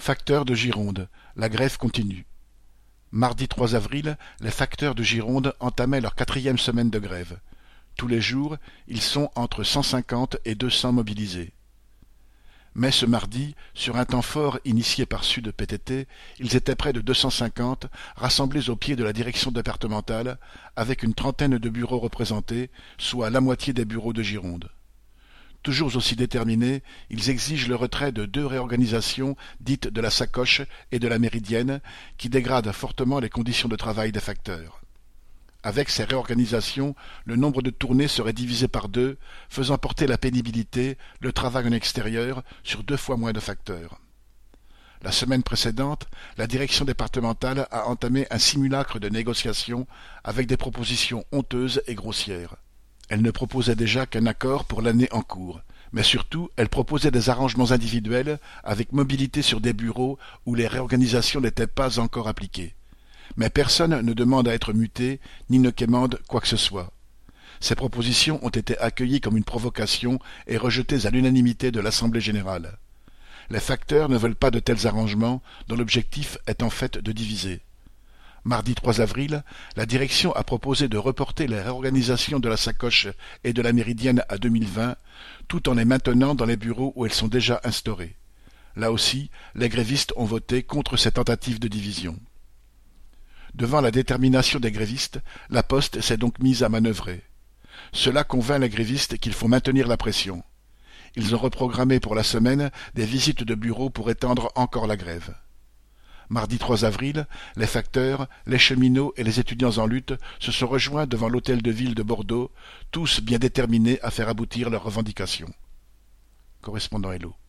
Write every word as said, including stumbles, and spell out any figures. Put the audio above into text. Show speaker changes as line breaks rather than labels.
Facteurs de Gironde, la grève continue. Mardi trois avril, les facteurs de Gironde entamaient leur quatrième semaine de grève. Tous les jours, ils sont entre cent cinquante et deux cents mobilisés. Mais ce mardi, sur un temps fort initié par Sud P T T, ils étaient près de deux cent cinquante, rassemblés au pied de la direction départementale, avec une trentaine de bureaux représentés, soit la moitié des bureaux de Gironde. Toujours aussi déterminés, ils exigent le retrait de deux réorganisations dites de la sacoche et de la méridienne, qui dégradent fortement les conditions de travail des facteurs. Avec ces réorganisations, le nombre de tournées serait divisé par deux, faisant porter la pénibilité, le travail en extérieur, sur deux fois moins de facteurs. La semaine précédente, la direction départementale a entamé un simulacre de négociation avec des propositions honteuses et grossières. Elle ne proposait déjà qu'un accord pour l'année en cours, mais surtout, elle proposait des arrangements individuels avec mobilité sur des bureaux où les réorganisations n'étaient pas encore appliquées. Mais personne ne demande à être muté, ni ne quémande quoi que ce soit. Ces propositions ont été accueillies comme une provocation et rejetées à l'unanimité de l'Assemblée générale. Les facteurs ne veulent pas de tels arrangements, dont l'objectif est en fait de diviser. Mardi trois avril, la direction a proposé de reporter les réorganisations de la sacoche et de la méridienne à deux mille vingt, tout en les maintenant dans les bureaux où elles sont déjà instaurées. Là aussi, les grévistes ont voté contre ces tentatives de division. Devant la détermination des grévistes, la Poste s'est donc mise à manœuvrer. Cela convainc les grévistes qu'il faut maintenir la pression. Ils ont reprogrammé pour la semaine des visites de bureaux pour étendre encore la grève. Mardi trois avril, les facteurs, les cheminots et les étudiants en lutte se sont rejoints devant l'hôtel de ville de Bordeaux, tous bien déterminés à faire aboutir leurs revendications. Correspondant Hello.